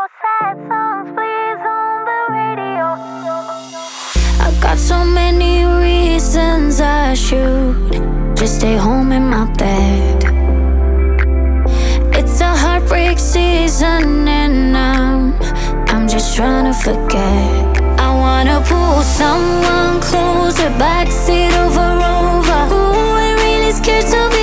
sad songs, please, on the radio. I got so many reasons I should just stay home in my bed. It's a heartbreak season and I'm just trying to forget. I wanna pull someone closer, backseat of a Rover. Ooh, I'm really scared to